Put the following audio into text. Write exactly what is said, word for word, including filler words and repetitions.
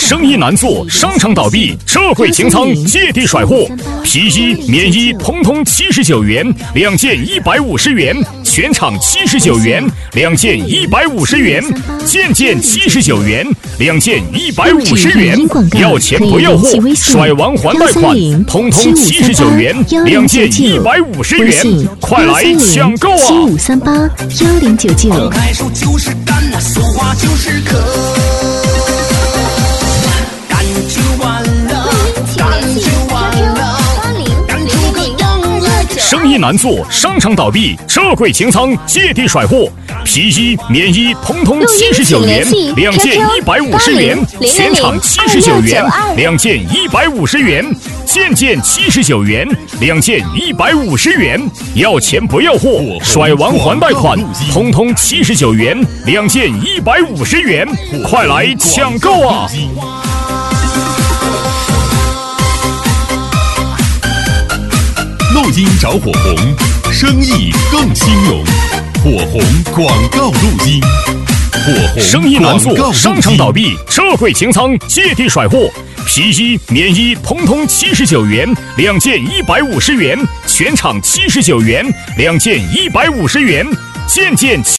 生意难做，商场倒闭，撤回清仓，借地甩货，皮衣、棉衣通通七十九元，两件一百五十元，全场七十九元，两件一百五十元，件件七十九元，两件一百五十元，要钱不要货，甩完还贷款，通通七十九元，两件一百五十元，快来抢购啊！ 七五三八幺零九九。 开手就是干呐，说话就是渴，干就完了，干就完了，干出个样子。 生意难做，商场倒闭，撤柜清仓，借地甩货，皮衣、棉衣通通七十九元，两件一百五十元，全场七十九元，两件一百五十元，件件七十九元，两件一百五十元，要钱不要货，甩完还贷款，通通七十九元，两件一百五十元，快来抢购啊！ 录音找火红，生意更兴隆。火红广告录音，火红生意难做， 广告录音商场倒闭，撤柜清仓，借地甩货，皮衣、棉衣通通七十九元，两件一百五十元，全场七十九元，两件一百五十元，件件